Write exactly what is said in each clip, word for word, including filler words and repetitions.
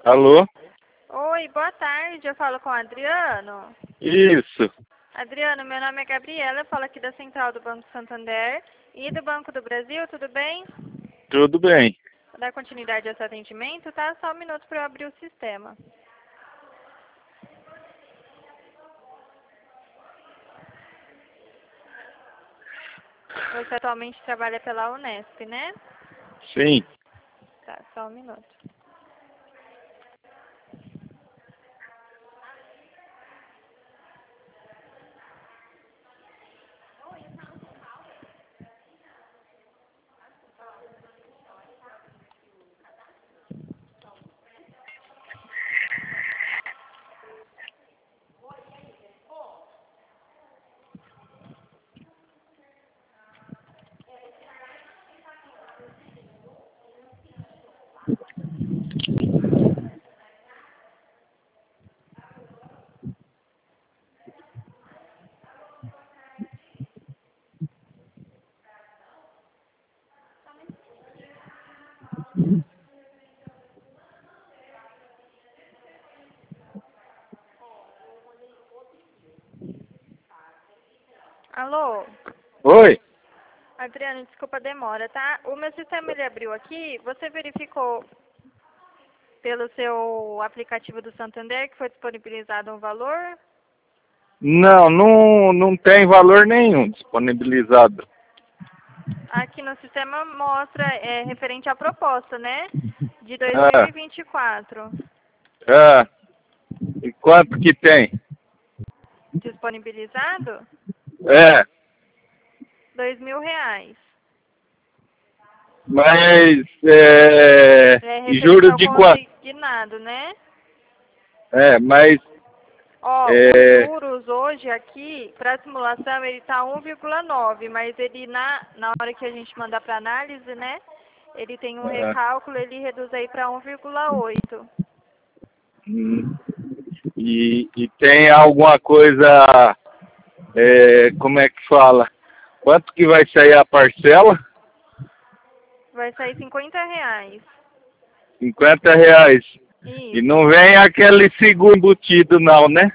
Alô? Oi, boa tarde. Eu falo com o Adriano. Isso. Adriano, meu nome é Gabriela, eu falo aqui da Central do Banco Santander e do Banco do Brasil, tudo bem? Tudo bem. Vou dar continuidade a seu atendimento, tá? Só um minuto para eu abrir o sistema. Você atualmente trabalha pela Unesp, né? Sim. Tá, só um minuto. Alô? Oi? Adriano, desculpa a demora, tá? O meu sistema ele abriu aqui, você verificou pelo seu aplicativo do Santander que foi disponibilizado um valor? Não, não, não tem valor nenhum disponibilizado. Aqui no sistema mostra é, referente à proposta, né? De dois mil Ah, e vinte e quatro. ah. E quanto que tem? Disponibilizado? É, Dois mil reais. mas é, É e referente juros ao de quanto? consignado, né? É, mas Ó, os é, juros hoje aqui, para simulação, ele tá um vírgula nove, mas ele na, na hora que a gente mandar para análise, né? Ele tem um ah, recálculo, ele reduz aí para um vírgula oito. hum, e, e tem alguma coisa, é, como é que fala? Quanto que vai sair a parcela? Vai sair cinquenta reais. Cinquenta reais. E não Isso. vem aquele seguro embutido não, né?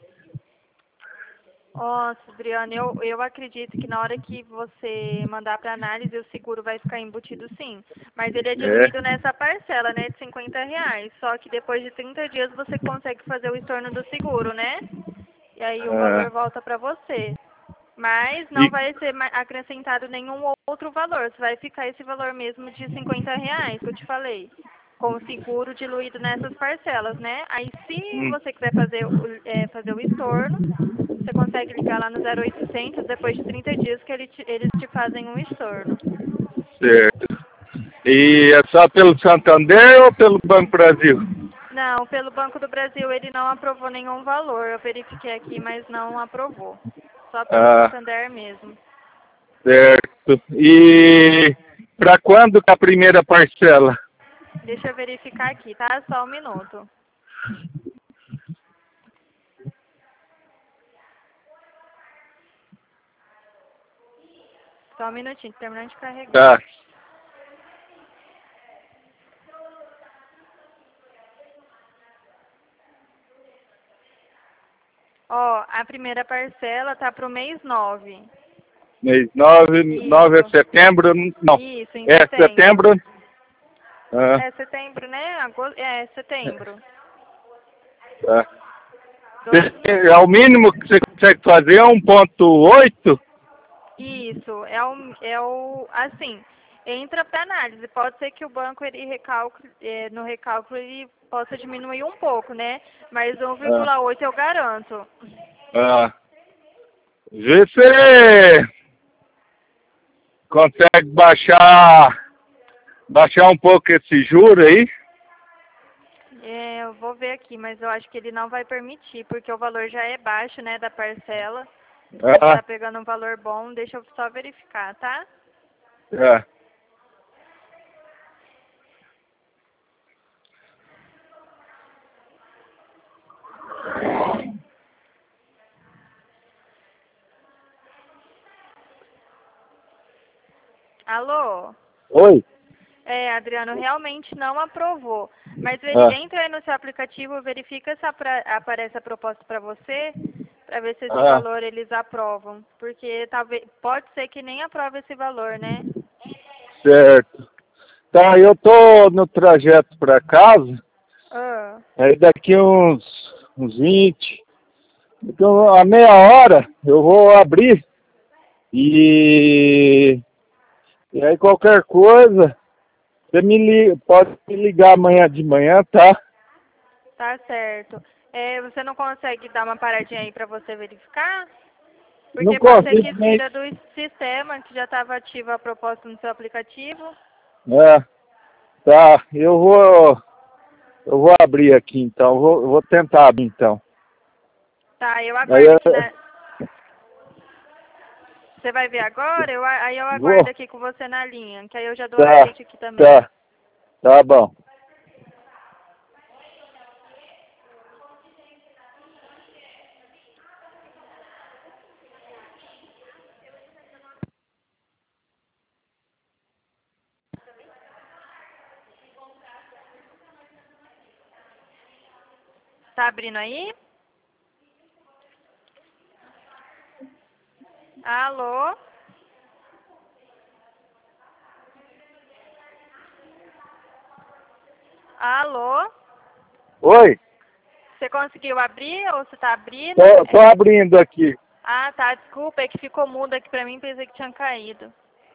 Nossa, Adriana, eu, eu acredito que na hora que você mandar para análise, o seguro vai ficar embutido sim. Mas ele é É. diluído nessa parcela, né, de cinquenta reais. Só que depois de trinta dias você consegue fazer o estorno do seguro, né? E aí o Ah, valor volta para você. Mas não e, vai ser ma- acrescentado nenhum outro valor. Você vai ficar esse valor mesmo de cinquenta reais que eu te falei. Com o seguro diluído nessas parcelas, né? Aí se hum, você quiser fazer o, é, fazer o estorno, você consegue ligar lá no zero oitocentos depois de trinta dias que ele te- eles te fazem um estorno. certo. E é só pelo Santander ou pelo Banco Brasil? Não, pelo Banco do Brasil ele não aprovou nenhum valor. Eu verifiquei aqui, mas não aprovou. Só pelo Ah, Santander mesmo. certo. E para quando que é a primeira parcela? Deixa eu verificar aqui, tá? Só um minuto. Só um minutinho, terminando de carregar. Tá. Ó, a primeira parcela tá pro mês nove. Mês nove, nove é Isso. setembro? Não. Isso, em É setembro. setembro? Ah, É setembro, né? Agosto, é setembro. tá. Dois... É o mínimo que você consegue fazer é um ponto oito? Isso, é o, é o, assim, entra para análise. Pode ser que o banco ele recalcule, é, no recálculo ele possa diminuir um pouco, né? Mas um Ah, vírgula oito eu garanto. ah. Vê se consegue baixar, baixar um pouco esse juro aí. É, eu vou ver aqui, mas eu acho que ele não vai permitir, porque o valor já é baixo, né, da parcela. Você Ah, tá pegando um valor bom, deixa eu só verificar, tá? é. Alô? Oi? É, Adriano, realmente não aprovou. Mas ele Ah. entra aí no seu aplicativo, verifica se apra- aparece a proposta para você, para ver se esse Ah. valor eles aprovam. Porque talvez pode ser que nem aprove esse valor, né? Certo. Tá, eu tô no trajeto para casa, Ah, aí daqui uns, uns vinte, então a meia hora eu vou abrir e, e aí qualquer coisa, você me liga, pode me ligar amanhã de manhã, tá? tá certo. É, você não consegue dar uma paradinha aí para você verificar? Não Porque pode ser que consigo nem... tira do sistema que já estava ativa a proposta no seu aplicativo. É, tá, eu vou, eu vou abrir aqui então, vou, eu vou tentar abrir então. Tá, eu Aí aguardo eu, aqui na... Você vai ver agora? Eu, a- aí eu vou, aguardo aqui com você na linha, que aí eu já dou tá, aceite aqui também. tá, tá bom. Tá abrindo aí? Alô? Alô? Oi, Você conseguiu abrir ou você tá abrindo? tô, tô É- abrindo aqui. Ah, tá, desculpa, é que ficou mudo aqui pra mim, pensei que tinha caído.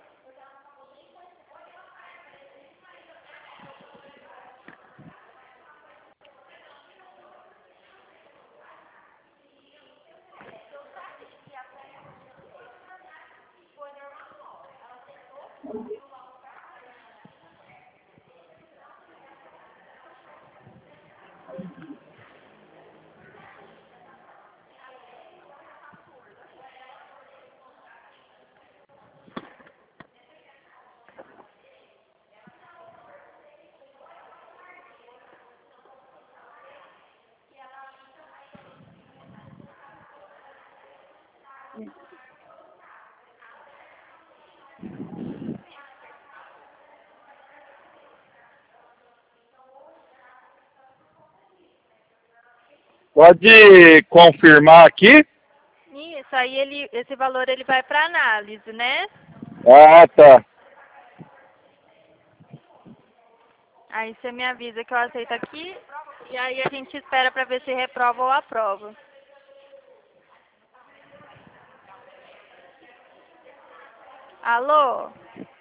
Pode confirmar aqui? Isso, aí ele, esse valor ele vai pra análise, né? Ah, tá. Aí você me avisa que eu aceito aqui, e aí a gente espera pra ver se reprova ou aprova. Alô?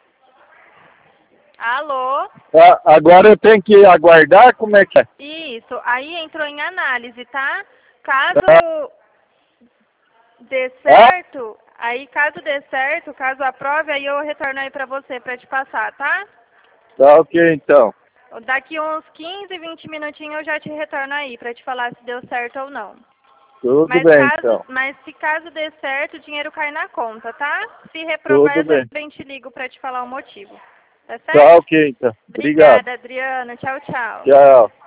Alô? Ah, agora eu tenho que aguardar, como é que é? Isso, aí entrou em análise, tá? Ah, Caso dê ah, certo, aí caso dê certo, caso aprove, aí eu retorno aí pra você pra te passar, tá? tá ok então. Daqui uns quinze, vinte minutinhos eu já te retorno aí pra te falar se deu certo ou não. Tudo Mas bem caso, então. mas se caso dê certo, o dinheiro cai na conta, tá? Se reprovar, Tudo eu bem. também te ligo pra te falar o motivo. Tá Tá certo? ok então. Obrigado. Obrigada, Adriana. Tchau, tchau. Tchau.